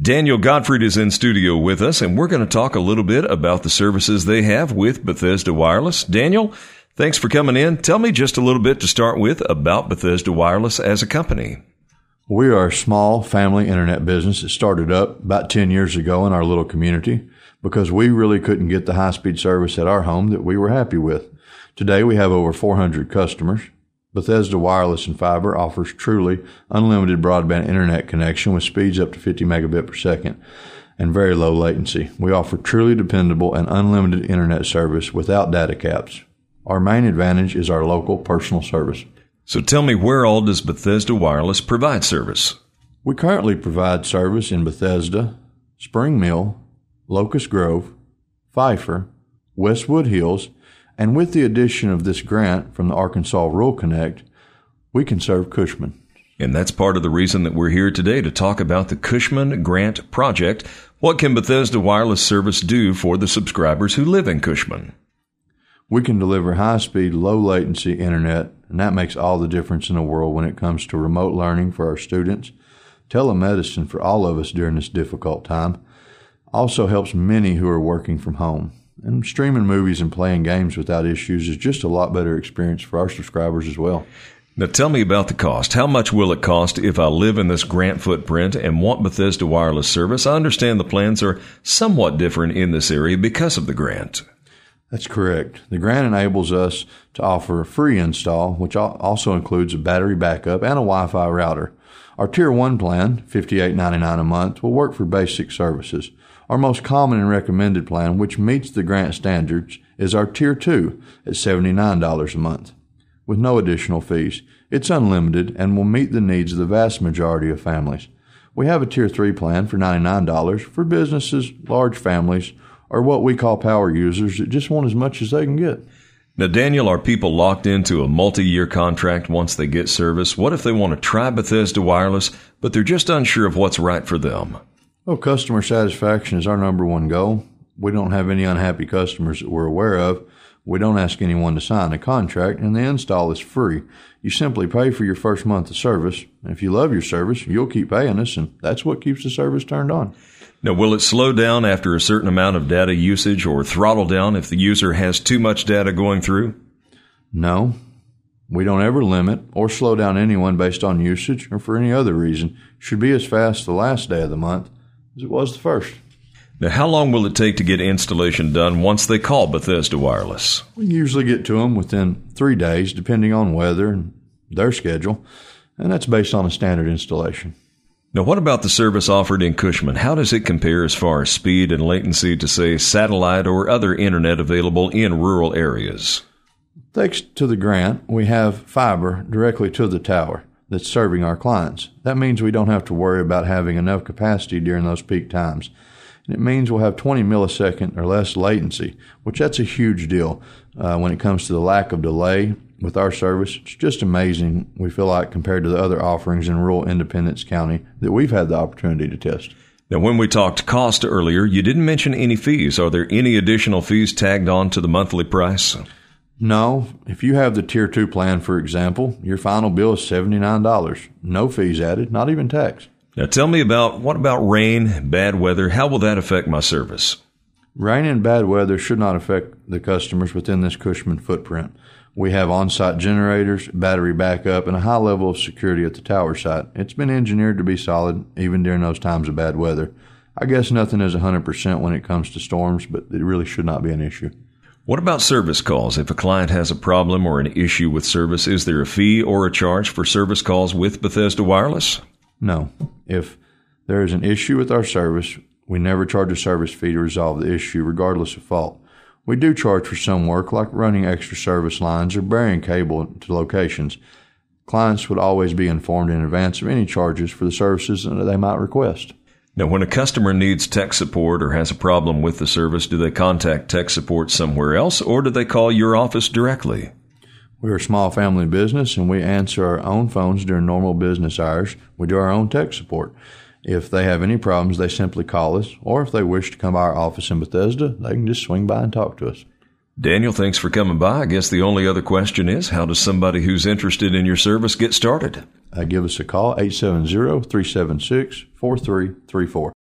Daniel Gottfried is in studio with us, and we're going to talk a little bit about the services they have with Bethesda Wireless. Daniel, thanks for coming in. Tell me just a little bit to start with about Bethesda Wireless as a company. We are a small family internet business that started up about 10 years ago in our little community because we really couldn't get the high-speed service at our home that we were happy with. Today, we have over 400 customers. Bethesda Wireless and Fiber offers truly unlimited broadband internet connection with speeds up to 50 megabit per second and very low latency. We offer truly dependable and unlimited internet service without data caps. Our main advantage is our local personal service. So tell me, where all does Bethesda Wireless provide service? We currently provide service in Bethesda, Spring Mill, Locust Grove, Pfeiffer, Westwood Hills, and with the addition of this grant from the Arkansas Rural Connect, we can serve Cushman. And that's part of the reason that we're here today to talk about the Cushman Grant Project. What can Bethesda Wireless Service do for the subscribers who live in Cushman? We can deliver high-speed, low-latency internet, and that makes all the difference in the world when it comes to remote learning for our students, telemedicine for all of us during this difficult time, also helps many who are working from home. And streaming movies and playing games without issues is just a lot better experience for our subscribers as well. Now tell me about the cost. How much will it cost if I live in this grant footprint and want Bethesda Wireless service? I understand the plans are somewhat different in this area because of the grant. That's correct. The grant enables us to offer a free install, which also includes a battery backup and a Wi-Fi router. Our Tier 1 plan, $58.99 a month, will work for basic services. Our most common and recommended plan, which meets the grant standards, is our Tier 2 at $79 a month, with no additional fees. It's unlimited and will meet the needs of the vast majority of families. We have a Tier 3 plan for $99 for businesses, large families, or what we call power users that just want as much as they can get. Now, Daniel, are people locked into a multi-year contract once they get service? What if they want to try Bethesda Wireless, but they're just unsure of what's right for them? Well, customer satisfaction is our number one goal. We don't have any unhappy customers that we're aware of. We don't ask anyone to sign a contract, and the install is free. You simply pay for your first month of service. If you love your service, you'll keep paying us, and that's what keeps the service turned on. Now, will it slow down after a certain amount of data usage or throttle down if the user has too much data going through? No. We don't ever limit or slow down anyone based on usage or for any other reason. It should be as fast the last day of the month as it was the first. Now, how long will it take to get installation done once they call Bethesda Wireless? We usually get to them within 3 days, depending on weather and their schedule, and that's based on a standard installation. Now, what about the service offered in Cushman? How does it compare as far as speed and latency to, say, satellite or other internet available in rural areas? Thanks to the grant, we have fiber directly to the tower that's serving our clients. That means we don't have to worry about having enough capacity during those peak times. And it means we'll have 20 millisecond or less latency, which that's a huge deal when it comes to the lack of delay with our service. It's just amazing, we feel like, compared to the other offerings in rural Independence County that we've had the opportunity to test. Now, when we talked cost earlier, you didn't mention any fees. Are there any additional fees tagged on to the monthly price? No. If you have the Tier 2 plan, for example, your final bill is $79. No fees added, not even tax. Now, tell me what about rain, bad weather? How will that affect my service? Rain and bad weather should not affect the customers within this Cushman footprint. We have on-site generators, battery backup, and a high level of security at the tower site. It's been engineered to be solid even during those times of bad weather. I guess nothing is 100% when it comes to storms, but it really should not be an issue. What about service calls? If a client has a problem or an issue with service, is there a fee or a charge for service calls with Bethesda Wireless? No. If there is an issue with our service, we never charge a service fee to resolve the issue, regardless of fault. We do charge for some work, like running extra service lines or burying cable to locations. Clients would always be informed in advance of any charges for the services that they might request. Now, when a customer needs tech support or has a problem with the service, do they contact tech support somewhere else, or do they call your office directly? We're a small family business, and we answer our own phones during normal business hours. We do our own tech support. If they have any problems, they simply call us, or if they wish to come by our office in Bethesda, they can just swing by and talk to us. Daniel, thanks for coming by. I guess the only other question is, how does somebody who's interested in your service get started? Give us a call, 870-376-4334.